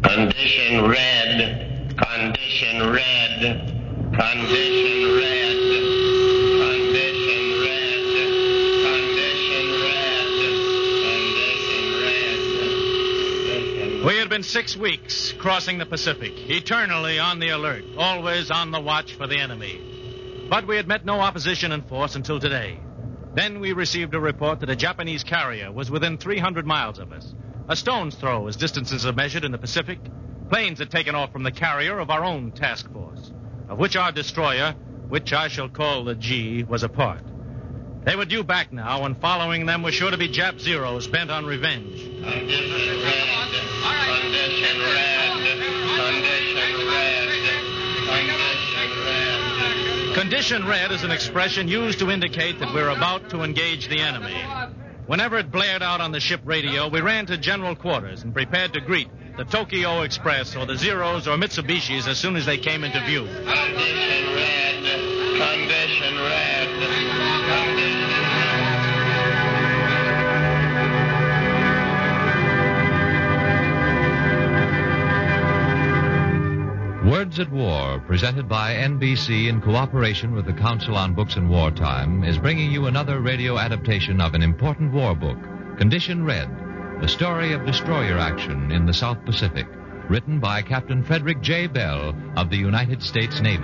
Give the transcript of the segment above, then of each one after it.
Condition red. Condition red. Condition red. Condition red. Condition red. Condition red. We had been 6 weeks crossing the Pacific, eternally on the alert, always on the watch for the enemy. But we had met no opposition in force until today. Then we received a report that a Japanese carrier was within 300 miles of us. A stone's throw as distances are measured in the Pacific. Planes had taken off from the carrier of our own task force, of which our destroyer, which I shall call the G, was a part. They were due back now, and following them were sure to be Jap Zeros bent on revenge. Condition red. Condition red. Condition red. Condition red. Condition red is an expression used to indicate that we're about to engage the enemy. Whenever it blared out on the ship radio, we ran to general quarters and prepared to greet the Tokyo Express or the Zeros or Mitsubishis as soon as they came into view. Condition red. Condition red. Condition Words at War, presented by NBC in cooperation with the Council on Books in Wartime, is bringing you another radio adaptation of an important war book, Condition Red, the story of destroyer action in the South Pacific, written by Captain Frederick J. Bell of the United States Navy.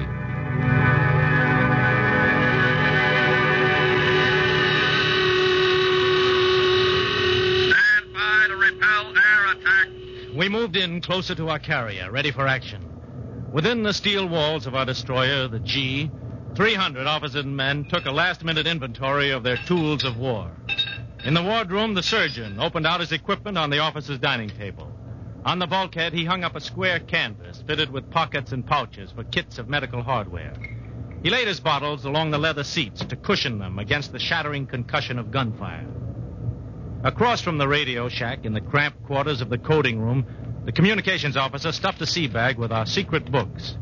Stand by to repel air attack. We moved in closer to our carrier, ready for action. Within the steel walls of our destroyer, the G, 300 officers and men took a last-minute inventory of their tools of war. In the wardroom, the surgeon opened out his equipment on the officer's dining table. On the bulkhead, he hung up a square canvas fitted with pockets and pouches for kits of medical hardware. He laid his bottles along the leather seats to cushion them against the shattering concussion of gunfire. Across from the radio shack, in the cramped quarters of the coding room, the communications officer stuffed a sea bag with our secret books.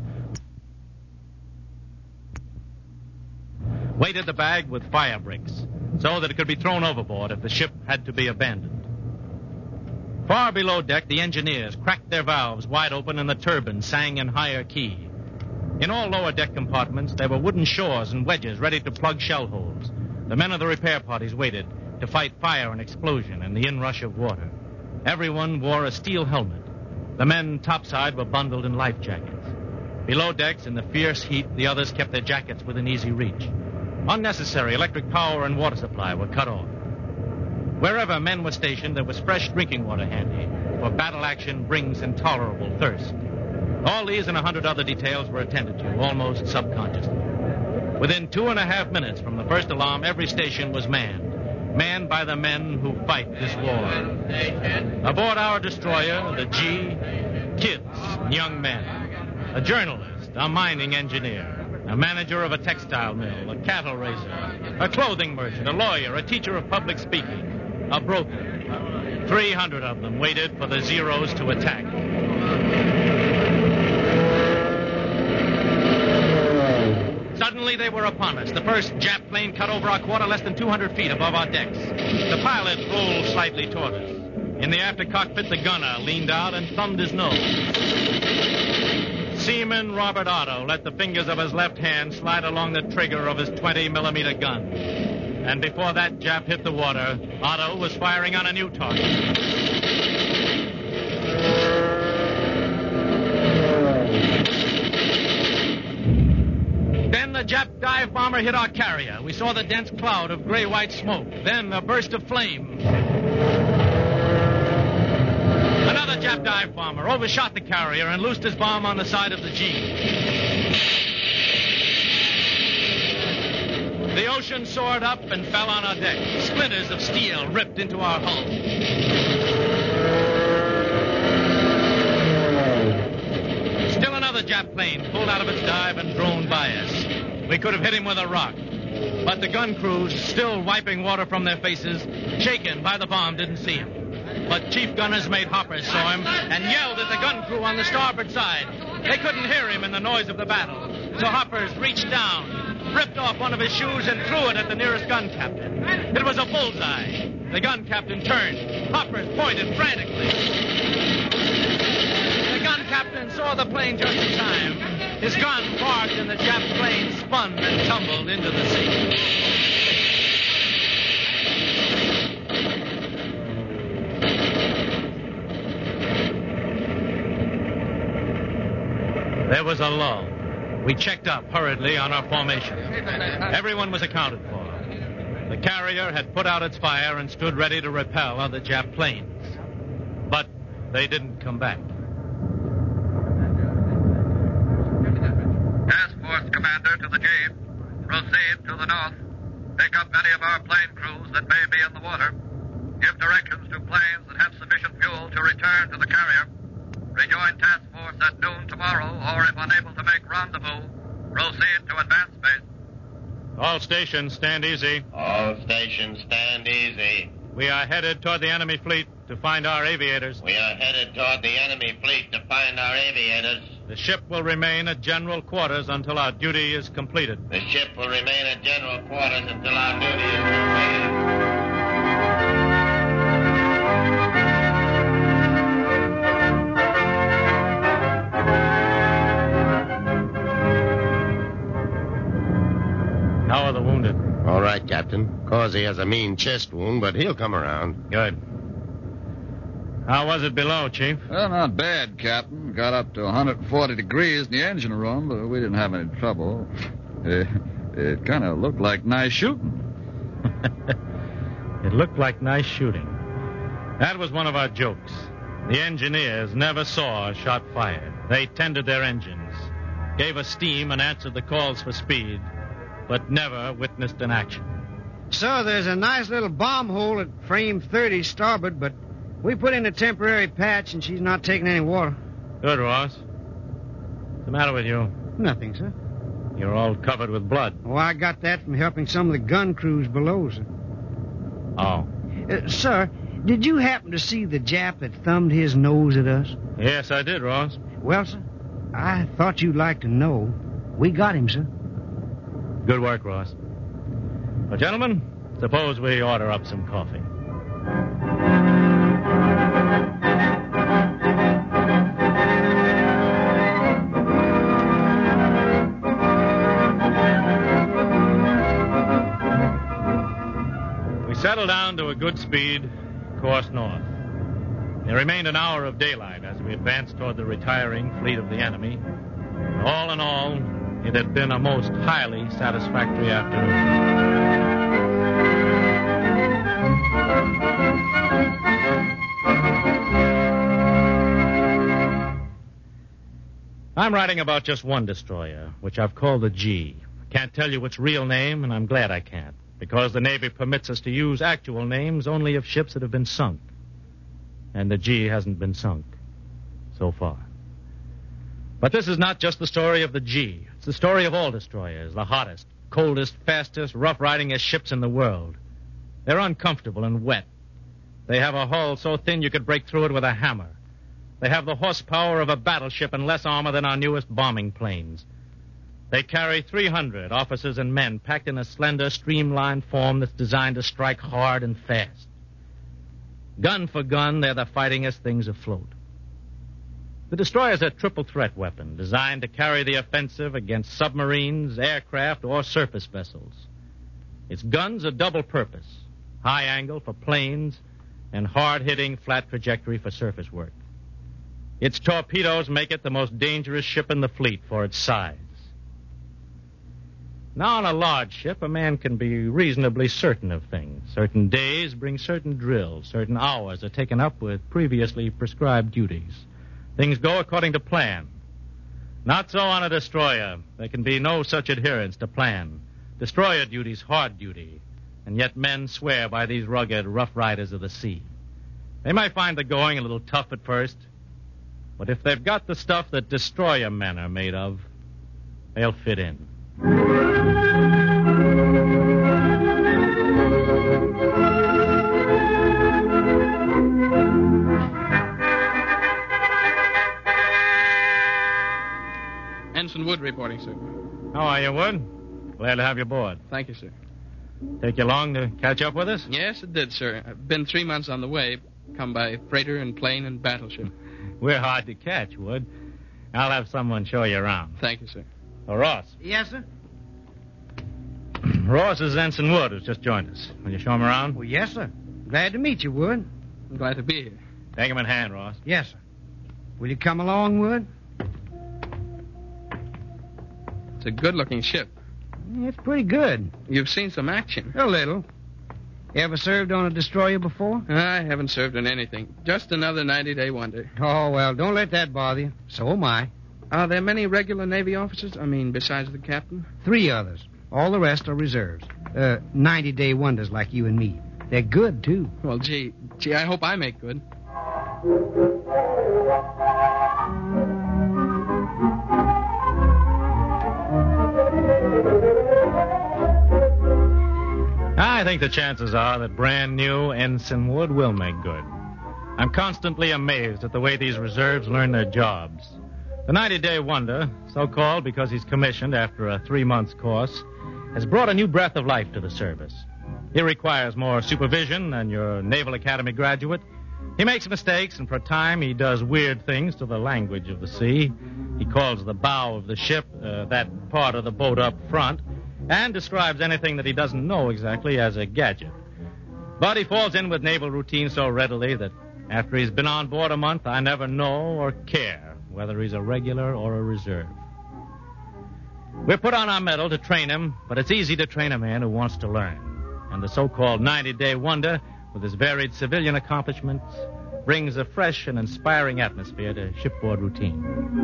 Weighted the bag with fire bricks so that it could be thrown overboard if the ship had to be abandoned. Far below deck, the engineers cracked their valves wide open and the turbines sang in higher key. In all lower deck compartments, there were wooden shores and wedges ready to plug shell holes. The men of the repair parties waited to fight fire and explosion and the inrush of water. Everyone wore a steel helmet. The men topside were bundled in life jackets. Below decks, in the fierce heat, the others kept their jackets within easy reach. Unnecessary electric power and water supply were cut off. Wherever men were stationed, there was fresh drinking water handy, for battle action brings intolerable thirst. All these and 100 other details were attended to, almost subconsciously. Within 2.5 minutes from the first alarm, every station was manned by the men who fight this war. Aboard our destroyer, the G, kids and young men. A journalist, a mining engineer, a manager of a textile mill, a cattle raiser, a clothing merchant, a lawyer, a teacher of public speaking, a broker. 300 of them waited for the Zeros to attack. Suddenly they were upon us. The first Jap plane cut over our quarter less than 200 feet above our decks. The pilot rolled slightly toward us. In the after cockpit, the gunner leaned out and thumbed his nose. Seaman Robert Otto let the fingers of his left hand slide along the trigger of his 20-millimeter gun. And before that Jap hit the water, Otto was firing on a new target. Then the Jap dive bomber hit our carrier. We saw the dense cloud of gray-white smoke. Then a burst of flame. Another Jap dive bomber overshot the carrier and loosed his bomb on the side of the G. The ocean soared up and fell on our deck. Splinters of steel ripped into our hull. Still another Jap plane pulled out of its dive and droned by us. We could have hit him with a rock. But the gun crews, still wiping water from their faces, shaken by the bomb, didn't see him. But Chief Gunners Mate Hoppers saw him and yelled at the gun crew on the starboard side. They couldn't hear him in the noise of the battle. So Hoppers reached down, ripped off one of his shoes, and threw it at the nearest gun captain. It was a bullseye. The gun captain turned. Hoppers pointed frantically. The captain saw the plane just in time. His gun parked and the Jap plane spun and tumbled into the sea. There was a lull. We checked up hurriedly on our formation. Everyone was accounted for. The carrier had put out its fire and stood ready to repel other Jap planes. But they didn't come back. Task Force Commander to the Chief. Proceed to the north. Pick up any of our plane crews that may be in the water. Give directions to planes that have sufficient fuel to return to the carrier. Rejoin Task Force at noon tomorrow, or if unable to make rendezvous, proceed to advance base. All stations, stand easy. All stations, stand easy. We are headed toward the enemy fleet to find our aviators. We are headed toward the enemy fleet to find our aviators. The ship will remain at general quarters until our duty is completed. The ship will remain at general quarters until our duty is completed. How are the wounded? All right, Captain. Causey has a mean chest wound, but he'll come around. Good. How was it below, Chief? Well, not bad, Captain. Got up to 140 degrees in the engine room, but we didn't have any trouble. It kind of looked like nice shooting. It looked like nice shooting. That was one of our jokes. The engineers never saw a shot fired. They tended their engines, gave us steam and answered the calls for speed, but never witnessed an action. So there's a nice little bomb hole at frame 30 starboard, but we put in a temporary patch and she's not taking any water. Good, Ross. What's the matter with you? Nothing, sir. You're all covered with blood. Oh, I got that from helping some of the gun crews below, sir. Oh. Sir, did you happen to see the Jap that thumbed his nose at us? Yes, I did, Ross. Well, sir, I thought you'd like to know. We got him, sir. Good work, Ross. Well, gentlemen, suppose we order up some coffee. We settled down to a good speed, course north. There remained an hour of daylight as we advanced toward the retiring fleet of the enemy. All in all, it had been a most highly satisfactory afternoon. I'm writing about just one destroyer, which I've called the G. Can't tell you its real name, and I'm glad I can't, because the Navy permits us to use actual names only of ships that have been sunk. And the G hasn't been sunk so far. But this is not just the story of the G. It's the story of all destroyers, the hottest, coldest, fastest, rough-ridingest ships in the world. They're uncomfortable and wet. They have a hull so thin you could break through it with a hammer. They have the horsepower of a battleship and less armor than our newest bombing planes. They carry 300 officers and men packed in a slender, streamlined form that's designed to strike hard and fast. Gun for gun, they're the fightingest things afloat. The destroyer's a triple threat weapon designed to carry the offensive against submarines, aircraft, or surface vessels. Its guns are double purpose, high angle for planes and hard-hitting flat trajectory for surface work. Its torpedoes make it the most dangerous ship in the fleet for its size. Now, on a large ship, a man can be reasonably certain of things. Certain days bring certain drills. Certain hours are taken up with previously prescribed duties. Things go according to plan. Not so on a destroyer. There can be no such adherence to plan. Destroyer duty's hard duty, and yet men swear by these rugged, rough riders of the sea. They might find the going a little tough at first, but if they've got the stuff that destroyer men are made of, they'll fit in. Ensign Wood reporting, sir. How are you, Wood? Glad to have you aboard. Thank you, sir. Take you long to catch up with us? Yes, it did, sir. I've been 3 months on the way. Come by freighter and plane and battleship. We're hard to catch, Wood. I'll have someone show you around. Thank you, sir. Oh, Ross. Yes, sir? Ross is Ensign Wood, who's just joined us. Will you show him around? Well, yes, sir. Glad to meet you, Wood. I'm glad to be here. Take him in hand, Ross. Yes, sir. Will you come along, Wood? It's a good-looking ship. It's pretty good. You've seen some action. A little. You ever served on a destroyer before? I haven't served in anything. Just another 90-day wonder. Oh, well, don't let that bother you. So am I. Are there many regular Navy officers? I mean, besides the captain? 3 others. All the rest are reserves. 90-day wonders like you and me. They're good, too. Well, gee, I hope I make good. I think the chances are that brand new Ensign Wood will make good. I'm constantly amazed at the way these reserves learn their jobs. The 90-day wonder, so called because he's commissioned after a 3-month course, has brought a new breath of life to the service. He requires more supervision than your Naval Academy graduate. He makes mistakes, and for a time he does weird things to the language of the sea. He calls the bow of the ship, that part of the boat up front, and describes anything that he doesn't know exactly as a gadget. But he falls in with naval routine so readily that after he's been on board a month, I never know or care whether he's a regular or a reserve. We're put on our mettle to train him, but it's easy to train a man who wants to learn. And the so-called 90-day wonder, with his varied civilian accomplishments, brings a fresh and inspiring atmosphere to shipboard routine.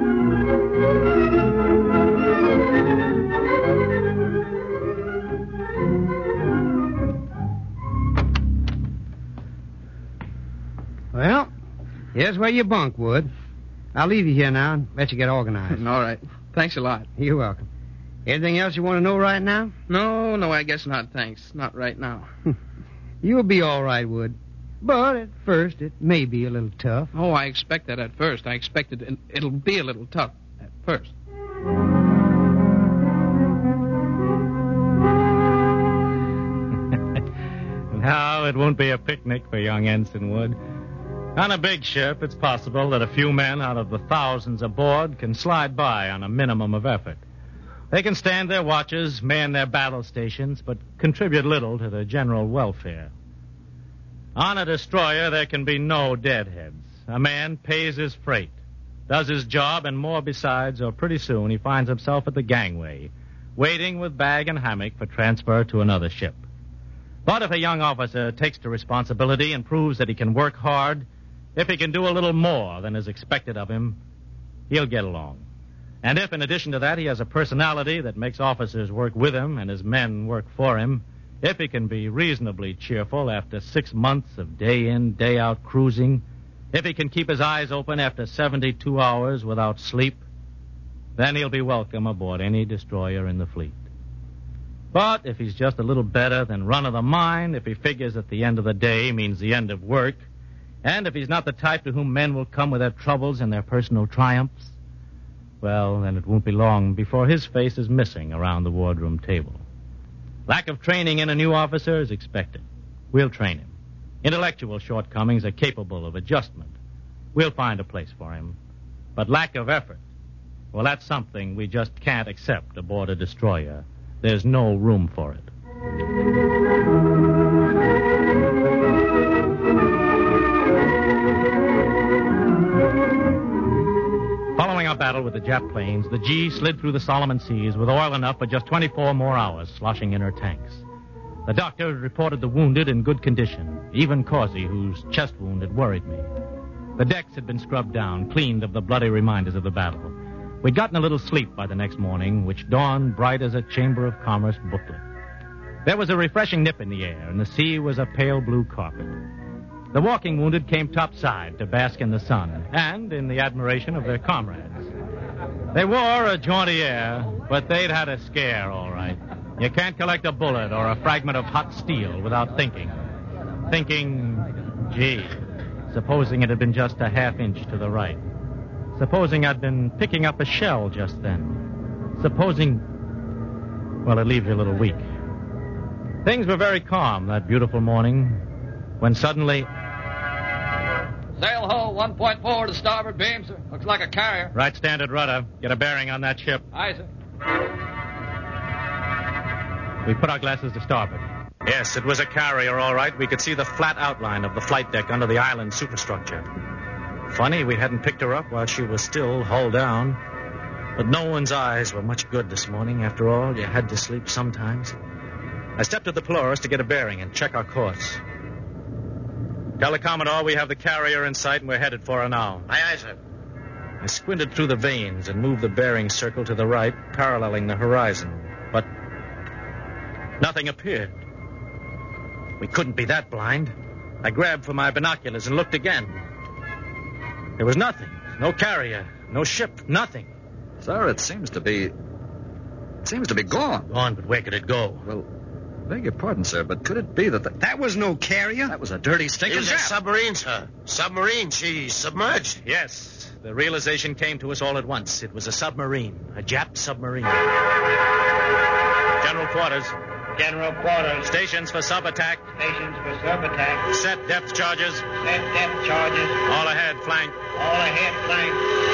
Well, here's where you bunk, Wood. I'll leave you here now and let you get organized. All right. Thanks a lot. You're welcome. Anything else you want to know right now? No, I guess not, thanks. Not right now. You'll be all right, Wood. But at first, it may be a little tough. Oh, I expect that at first. I expected it'll be a little tough at first. No, it won't be a picnic for young Ensign Wood. On a big ship, it's possible that a few men out of the thousands aboard can slide by on a minimum of effort. They can stand their watches, man their battle stations, but contribute little to the general welfare. On a destroyer, there can be no deadheads. A man pays his freight, does his job, and more besides, or pretty soon he finds himself at the gangway, waiting with bag and hammock for transfer to another ship. But if a young officer takes the responsibility and proves that he can work hard, if he can do a little more than is expected of him, he'll get along. And if, in addition to that, he has a personality that makes officers work with him and his men work for him, if he can be reasonably cheerful after 6 months of day-in, day-out cruising, if he can keep his eyes open after 72 hours without sleep, then he'll be welcome aboard any destroyer in the fleet. But if he's just a little better than run-of-the-mine, if he figures that the end of the day means the end of work, and if he's not the type to whom men will come with their troubles and their personal triumphs, well, then it won't be long before his face is missing around the wardroom table. Lack of training in a new officer is expected. We'll train him. Intellectual shortcomings are capable of adjustment. We'll find a place for him. But lack of effort, well, that's something we just can't accept aboard a destroyer. There's no room for it. Following our battle with the Jap planes, the G slid through the Solomon Seas with oil enough for just 24 more hours sloshing in her tanks. The doctor reported the wounded in good condition, even Causey, whose chest wound had worried me. The decks had been scrubbed down, cleaned of the bloody reminders of the battle. We'd gotten a little sleep by the next morning, which dawned bright as a Chamber of Commerce booklet. There was a refreshing nip in the air, and the sea was a pale blue carpet. The walking wounded came topside to bask in the sun and in the admiration of their comrades. They wore a jaunty air, but they'd had a scare, all right. You can't collect a bullet or a fragment of hot steel without thinking. Thinking, gee, supposing it had been just a half-inch to the right. Supposing I'd been picking up a shell just then. Supposing... Well, it leaves you a little weak. Things were very calm that beautiful morning when suddenly... Sail ho, 1.4 to starboard beam, sir. Looks like a carrier. Right standard rudder. Get a bearing on that ship. Aye, sir. We put our glasses to starboard. Yes, it was a carrier, all right. We could see the flat outline of the flight deck under the island superstructure. Funny we hadn't picked her up while she was still hull down. But no one's eyes were much good this morning. After all, you had to sleep sometimes. I stepped to the Polaris to get a bearing and check our course. Tell the Commodore we have the carrier in sight and we're headed for her now. Aye, aye, sir. I squinted through the vanes and moved the bearing circle to the right, paralleling the horizon. But nothing appeared. We couldn't be that blind. I grabbed for my binoculars and looked again. There was nothing. No carrier, no ship, nothing. Sir, it seems to be gone. Gone, but where could it go? Well, beg your pardon, sir, but could it be that That was no carrier. that was a dirty It stinking was a Jap? submarine, sir. Submarine. She's submerged. Yes, the realization came to us all at once. It was a submarine, a Jap submarine. General quarters. General quarters. Stations for sub-attack. Stations for sub-attack. Set depth charges. Set depth charges. All ahead, flank. All ahead flank.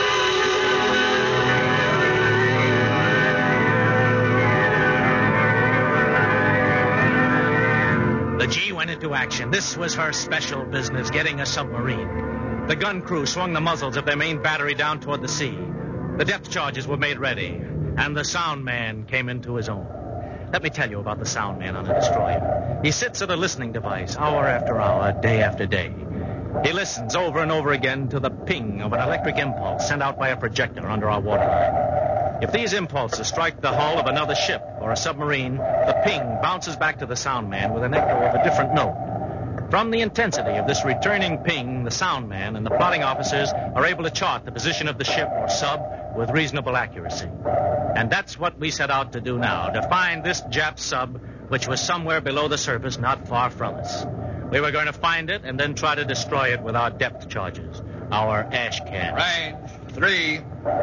The G went into action. This was her special business, getting a submarine. The gun crew swung the muzzles of their main battery down toward the sea. The depth charges were made ready, and the sound man came into his own. Let me tell you about the sound man on a destroyer. He sits at a listening device hour after hour, day after day. He listens over and over again to the ping of an electric impulse sent out by a projector under our waterline. If these impulses strike the hull of another ship or a submarine, the ping bounces back to the sound man with an echo of a different note. From the intensity of this returning ping, the sound man and the plotting officers are able to chart the position of the ship or sub with reasonable accuracy. And that's what we set out to do now, to find this Jap sub, which was somewhere below the surface not far from us. We were going to find it and then try to destroy it with our depth charges, our ash cans. Range 3,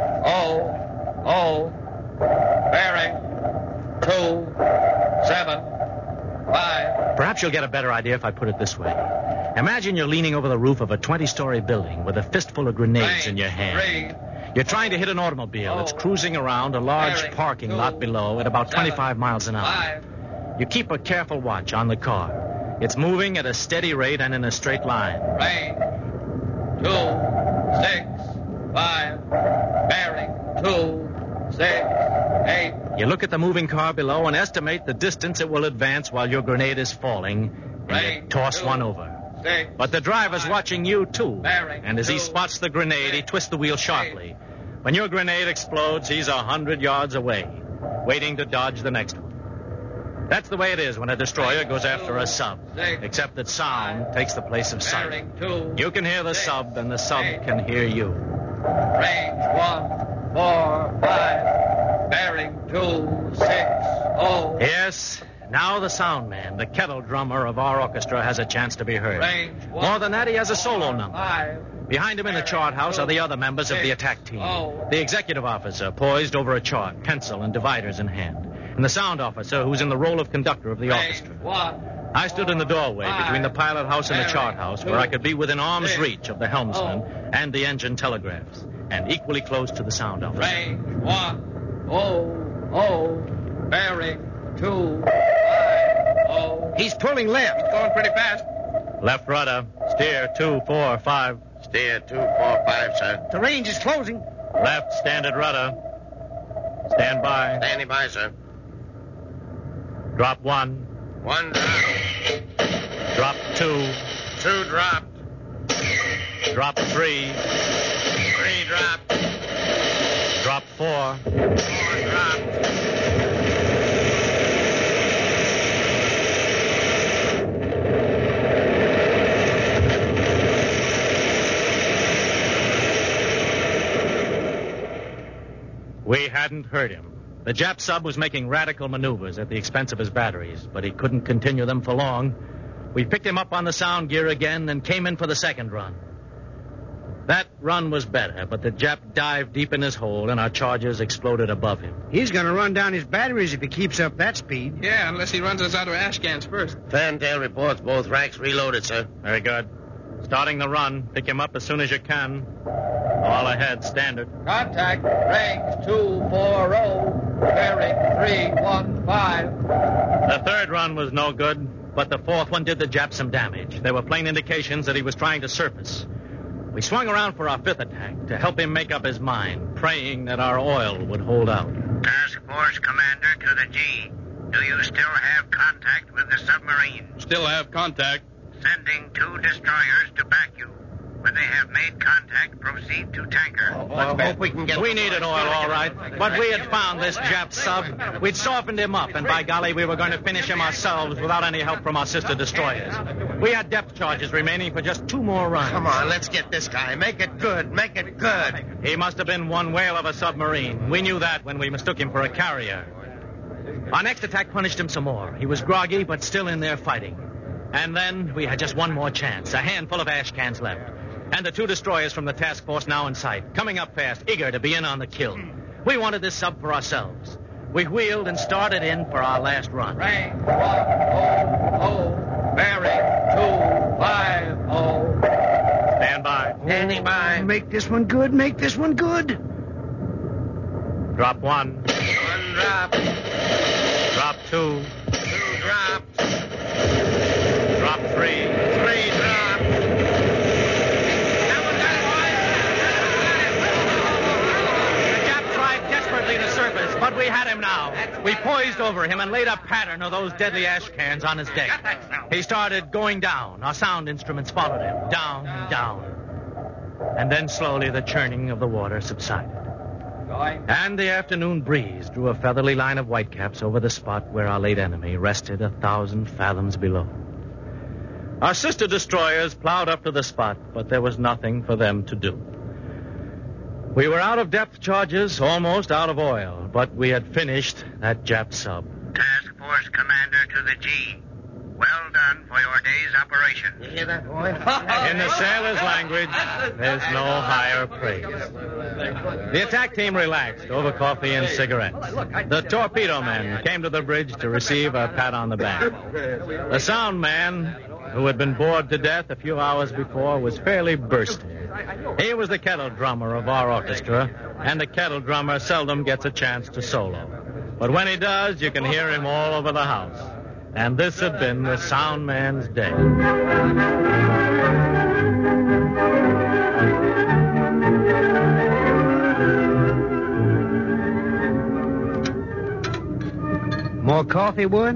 0, bearing 2, 7, 5. Perhaps you'll get a better idea if I put it this way. Imagine you're leaning over the roof of a 20-story building with a fistful of grenades in your hand. You're trying to hit an automobile that's cruising around a large parking lot below at about 25 miles an hour. You keep a careful watch on the car. It's moving at a steady rate and in a straight line. Range 2, 6, 5, bearing 2, 6, 8. You look at the moving car below and estimate the distance it will advance while your grenade is falling, and you toss one over. But the driver's watching you, too. And as he spots the grenade, he twists the wheel sharply. When your grenade explodes, he's 100 yards away, waiting to dodge the next one. That's the way it is when a destroyer goes after a sub, except that sound takes the place of sight. You can hear the sub, and the sub can hear you. Range 1, 4, 5, bearing 2, 6, 0. Yes, now the sound man, the kettle drummer of our orchestra, has a chance to be heard. More than that, he has a solo number. Behind him in the chart house are the other members of the attack team. The executive officer, poised over a chart, pencil and dividers in hand. And the sound officer, who's in the role of conductor of the orchestra. I stood in the doorway between the pilot house and the chart house, where I could be within arm's reach of the helmsman and the engine telegraphs, and equally close to the sound officer. Range 1, 0, bearing 2, 5, 0. He's pulling left. It's going pretty fast. Left rudder, steer 2, 4, 5. Steer 2, 4, 5, sir. The range is closing. Left standard rudder. Stand by. Standing by, sir. Drop 1. 1 drop. Drop 2. 2 dropped. Drop 3. 3 dropped. Drop 4. 4 dropped. We hadn't heard him. The Jap sub was making radical maneuvers at the expense of his batteries, but he couldn't continue them for long. We picked him up on the sound gear again and came in for the second run. That run was better, but the Jap dived deep in his hole and our charges exploded above him. He's going to run down his batteries if he keeps up that speed. Yeah, unless he runs us out of ash cans first. Fantail reports both racks reloaded, sir. Very good. Starting the run. Pick him up as soon as you can. All ahead, standard. Contact. Range 240. Bearing 315. The third run was no good, but the fourth one did the Jap some damage. There were plain indications that he was trying to surface. We swung around for our fifth attack to help him make up his mind, praying that our oil would hold out. Task Force Commander to the G. Do you still have contact with the submarine? Still have contact. Sending 2 destroyers to back you. When they have made contact, proceed to tanker. I hope we can get... We needed oil, all right, but we had found this Jap sub. We'd softened him up, and by golly, we were going to finish him ourselves without any help from our sister destroyers. We had depth charges remaining for just 2 more runs. Come on, let's get this guy. Make it good. Make it good. He must have been one whale of a submarine. We knew that when we mistook him for a carrier. Our next attack punished him some more. He was groggy, but still in there fighting. And then we had just one more chance, a handful of ash cans left. And the 2 destroyers from the task force now in sight, coming up fast, eager to be in on the kill. We wanted this sub for ourselves. We wheeled and started in for our last run. Range 100. Bearing 250. Stand by. Standing by. Make this one good. Make this one good. Drop 1. 1 drop. Drop 2. 2 drops. Drop 3. 3 drops. To surface, but we had him now. We poised over him and laid a pattern of those deadly ash cans on his deck. He started going down. Our sound instruments followed him, down and down. And then slowly the churning of the water subsided. And the afternoon breeze drew a feathery line of whitecaps over the spot where our late enemy rested 1,000 fathoms below. Our sister destroyers plowed up to the spot, but there was nothing for them to do. We were out of depth charges, almost out of oil, but we had finished that Jap sub. Task Force Commander to the G. Well done for your day's operation. You hear that, boy? In the sailor's language, there's no higher praise. The attack team relaxed over coffee and cigarettes. The torpedo men came to the bridge to receive a pat on the back. The sound man, who had been bored to death a few hours before, was fairly bursting. He was the kettle drummer of our orchestra, and the kettle drummer seldom gets a chance to solo. But when he does, you can hear him all over the house. And this had been the sound man's day. More coffee, Wood?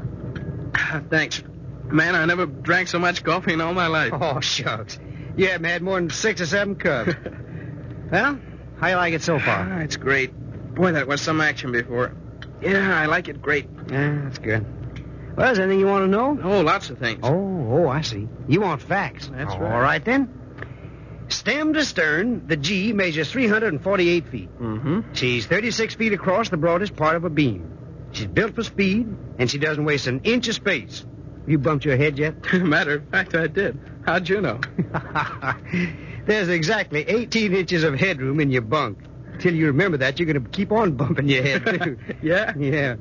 Thanks. Man, I never drank so much coffee in all my life. Oh, shucks. You haven't had more than 6 or 7 cups. Well, how you like it so far? It's great. Boy, that was some action before. Yeah, I like it great. Yeah, that's good. Well, is there anything you want to know? Oh, lots of things. Oh, I see. You want facts. That's All right. right, then. Stem to stern, the G measures 348 feet. Mm-hmm. She's 36 feet across the broadest part of a beam. She's built for speed, and she doesn't waste an inch of space. You bumped your head yet? Matter of fact, I did. How'd you know? There's exactly 18 inches of headroom in your bunk. Till you remember that, you're going to keep on bumping your head, too. Yeah? Yeah.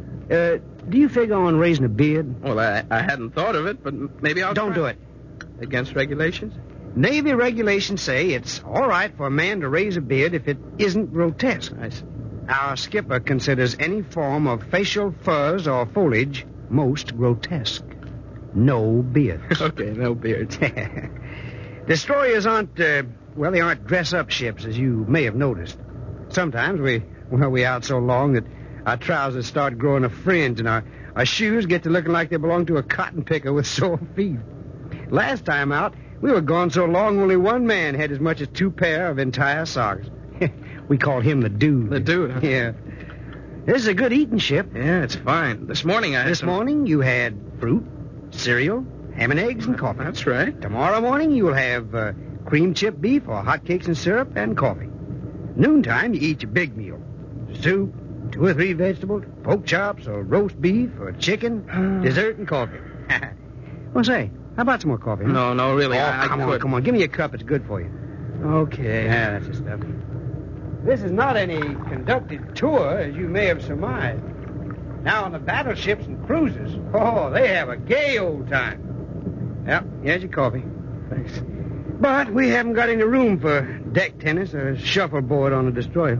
Do you figure on raising a beard? Well, I hadn't thought of it, but maybe I'll Don't try. do it. Against regulations? Navy regulations say it's all right for a man to raise a beard if it isn't grotesque. I see. Our skipper considers any form of facial furs or foliage most grotesque. No beards. Okay, no beards. Destroyers aren't, they aren't dress-up ships, as you may have noticed. Sometimes we out so long that our trousers start growing a fringe and our shoes get to looking like they belong to a cotton picker with sore feet. Last time out, we were gone so long only one man had as much as 2 pair of entire socks. We called him the Dude. The Dude, huh? Yeah. This is a good eating ship. Yeah, it's fine. This morning I had This morning you had fruit, cereal, ham and eggs, and coffee. That's right. Tomorrow morning you'll have cream chip beef or hotcakes and syrup and coffee. Noontime you eat your big meal. Soup, 2 or 3 vegetables, pork chops or roast beef or chicken, dessert and coffee. Well, say, how about some more coffee? Huh? No, really. I come could. on. Give me a cup. It's good for you. Okay. Yeah, that's the stuff. This is not any conducted tour, as you may have surmised. Now, on the battleships and cruisers, they have a gay old time. Well, here's your coffee. Thanks. But we haven't got any room for deck tennis or shuffleboard on a destroyer.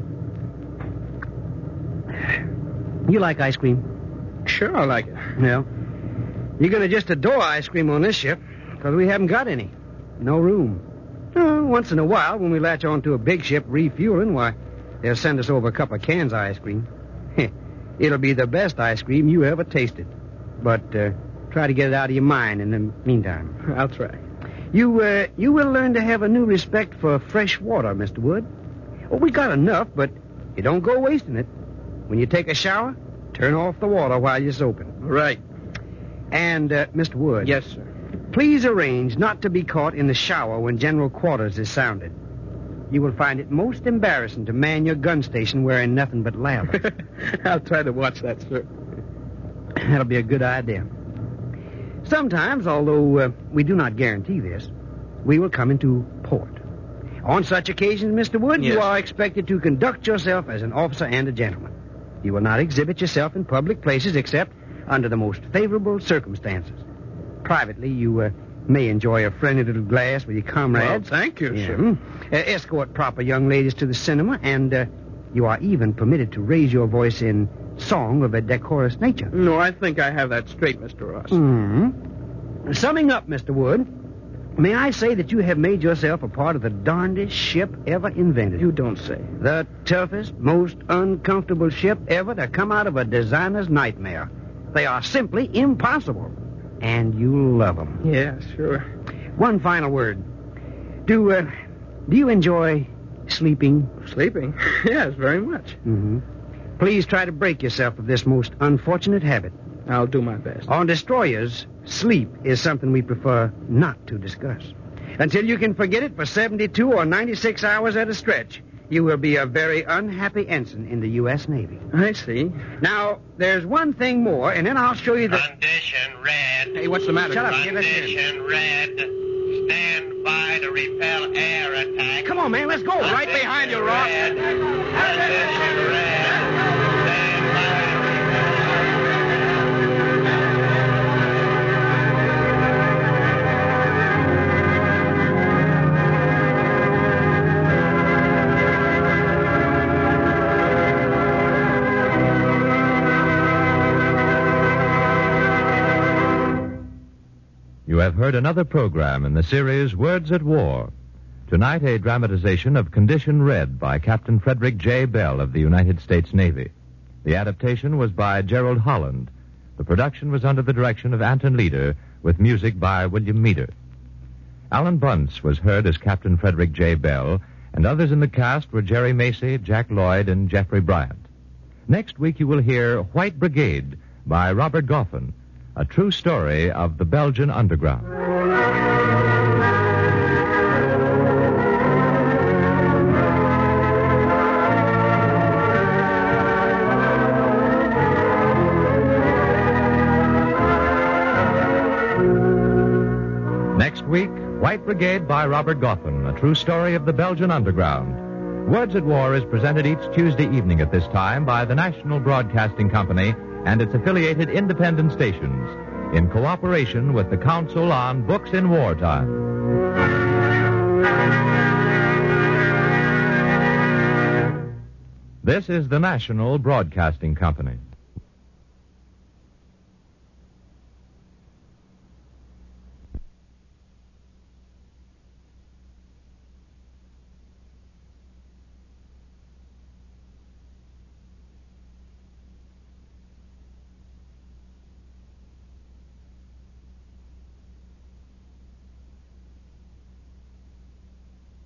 You like ice cream? Sure, I like it. Well, you're going to just adore ice cream on this ship, because we haven't got any. No room. Once in a while, when we latch onto a big ship refueling, why, they'll send us over a couple of cans of ice cream. It'll be the best ice cream you ever tasted. But try to get it out of your mind in the meantime. I'll try. You will learn to have a new respect for fresh water, Mr. Wood. Oh, we got enough, but you don't go wasting it. When you take a shower, turn off the water while you're soaping. Right. And, Mr. Wood. Yes, sir. Please arrange not to be caught in the shower when General Quarters is sounded. You will find it most embarrassing to man your gun station wearing nothing but lather. I'll try to watch that, sir. That'll be a good idea. Sometimes, although we do not guarantee this, we will come into port. On such occasions, Mr. Wood, Yes. you are expected to conduct yourself as an officer and a gentleman. You will not exhibit yourself in public places except under the most favorable circumstances. Privately, you may enjoy a friendly little glass with your comrades. Well, thank you, Yeah. sir. Escort proper young ladies to the cinema, and you are even permitted to raise your voice in song of a decorous nature. No, I think I have that straight, Mr. Ross. Mm-hmm. Summing up, Mr. Wood, may I say that you have made yourself a part of the darndest ship ever invented. You don't say. The toughest, most uncomfortable ship ever to come out of a designer's nightmare. They are simply impossible. And you love them. Yeah, sure. One final word. Do you enjoy sleeping? Sleeping? Yes, very much. Mm-hmm. Please try to break yourself of this most unfortunate habit. I'll do my best. On destroyers, sleep is something we prefer not to discuss. Until you can forget it for 72 or 96 hours at a stretch, you will be a very unhappy ensign in the U.S. Navy. I see. Now, there's one thing more, and then I'll show you the... Condition red. Hey, what's the matter? Shut up, kid. Let's hear it. Condition red. Stand by to repel air attack. Come on, man, let's go. Right behind you, Rock. Red. Condition red. Stand by to You have heard another program in the series Words at War. Tonight, a dramatization of Condition Red by Captain Frederick J. Bell of the United States Navy. The adaptation was by Gerald Holland. The production was under the direction of Anton Leader, with music by William Meader. Alan Bunce was heard as Captain Frederick J. Bell, and others in the cast were Jerry Macy, Jack Lloyd, and Jeffrey Bryant. Next week, you will hear White Brigade by Robert Goffin, a true story of the Belgian underground. Next week, White Brigade by Robert Goffin, a true story of the Belgian underground. Words at War is presented each Tuesday evening at this time by the National Broadcasting Company and its affiliated independent stations, in cooperation with the Council on Books in Wartime. This is the National Broadcasting Company.